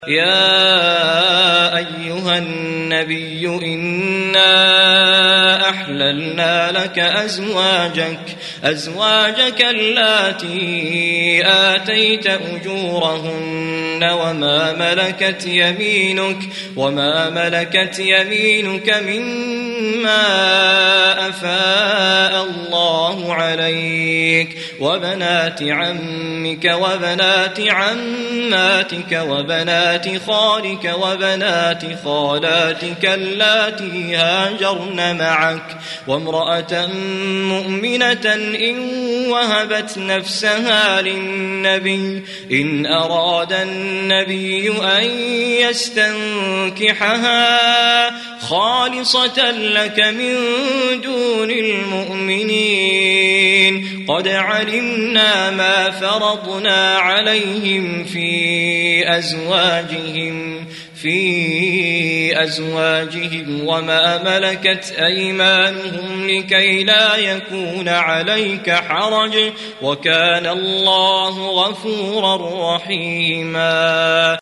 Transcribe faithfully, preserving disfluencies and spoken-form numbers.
يا أيها النبي إنا أحللنا لك أزواجك أزواجك اللاتي آتيت أجورهن وما ملكت يمينك وما ملكت يمينك مما أفاء الله عليك وبنات عمك وبنات عماتك وبنات خالك وبنات خالاتك اللاتي هاجرن معك وامرأة مؤمنة إن وهبت نفسها للنبي إن أراد النبي أن يستنكحها خالصة لك من دون المؤمنين قد علمنا ما فرضنا عليهم في أزواجهم في أزواجهم وما ملكت أيمانهم لكي لا يكون عليك حرج وكان الله غفورا رحيما.